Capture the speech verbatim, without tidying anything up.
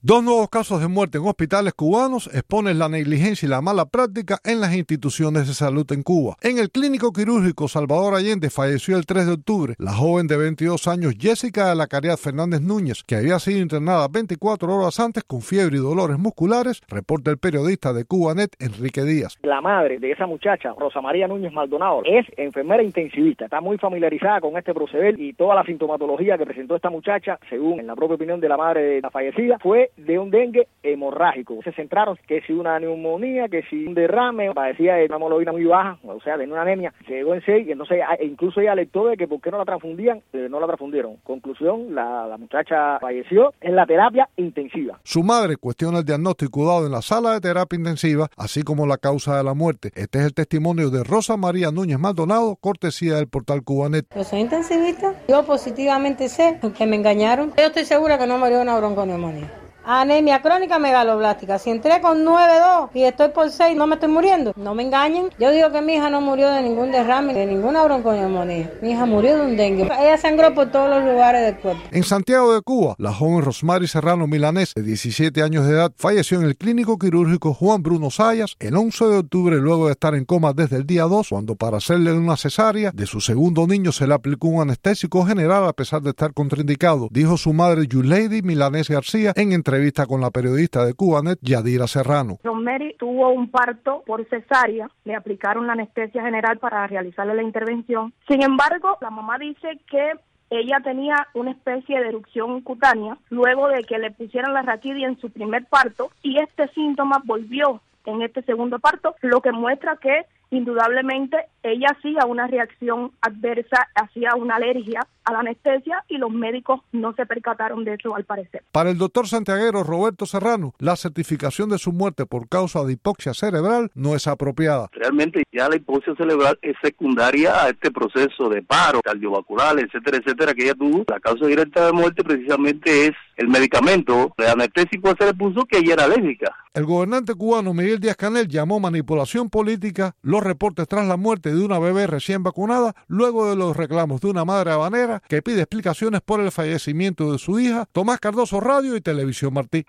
Dos nuevos casos de muerte en hospitales cubanos exponen la negligencia y la mala práctica en las instituciones de salud en Cuba. En el Clínico Quirúrgico Salvador Allende falleció el tres de octubre la joven de veintidós años Jessica de la Caridad Fernández Núñez, que había sido internada veinticuatro horas antes con fiebre y dolores musculares, reporta el periodista de Cubanet, Enrique Díaz. La madre de esa muchacha, Rosa María Núñez Maldonado, es enfermera intensivista, está muy familiarizada con este proceder y toda la sintomatología que presentó esta muchacha, según en la propia opinión de la madre de la fallecida, fue de un dengue hemorrágico. Se centraron que si una neumonía, que si un derrame, padecía de una hemoglobina muy baja, o sea, tenía una anemia, se llegó en seis y entonces incluso ella alertó de que por qué no la transfundían, eh, no la transfundieron. Conclusión, la, la muchacha falleció en la terapia intensiva. Su madre cuestiona el diagnóstico dado en la sala de terapia intensiva, así como la causa de la muerte. Este es el testimonio de Rosa María Núñez Maldonado, cortesía del portal Cubanet. Yo soy intensivista, yo positivamente sé que me engañaron. Yo estoy segura que no murió de una bronconeumonía. Anemia crónica megaloblástica. Si entré con nueve dos y estoy por seis, ¿no me estoy muriendo? No me engañen. Yo digo que mi hija no murió de ningún derrame, de ninguna bronconeumonía. Mi hija murió de un dengue. Ella sangró por todos los lugares del cuerpo. En Santiago de Cuba, la joven Rosmary Serrano Milanés, de diecisiete años de edad, falleció en el Clínico Quirúrgico Juan Bruno Sayas el once de octubre, luego de estar en coma desde el día dos, cuando para hacerle una cesárea de su segundo niño se le aplicó un anestésico general a pesar de estar contraindicado, dijo su madre Yulady Milanés García en entrevista entrevista con la periodista de Cubanet, Yadira Serrano. Rosmary tuvo un parto por cesárea, le aplicaron la anestesia general para realizarle la intervención. Sin embargo, la mamá dice que ella tenía una especie de erupción cutánea luego de que le pusieran la raquidia en su primer parto y este síntoma volvió en este segundo parto, lo que muestra que indudablemente ella hacía una reacción adversa, hacía una alergia a la anestesia y los médicos no se percataron de eso al parecer. Para el doctor santiaguero Roberto Serrano, la certificación de su muerte por causa de hipoxia cerebral no es apropiada. Realmente ya la hipoxia cerebral es secundaria a este proceso de paro cardiovascular, etcétera, etcétera, que ella tuvo. La causa directa de muerte precisamente es el medicamento de anestésico que se le puso, que ella era alérgica. El gobernante cubano Miguel Díaz-Canel llamó manipulación política los reportes tras la muerte de una bebé recién vacunada, luego de los reclamos de una madre habanera que pide explicaciones por el fallecimiento de su hija. Tomás Cardoso, Radio y Televisión Martí.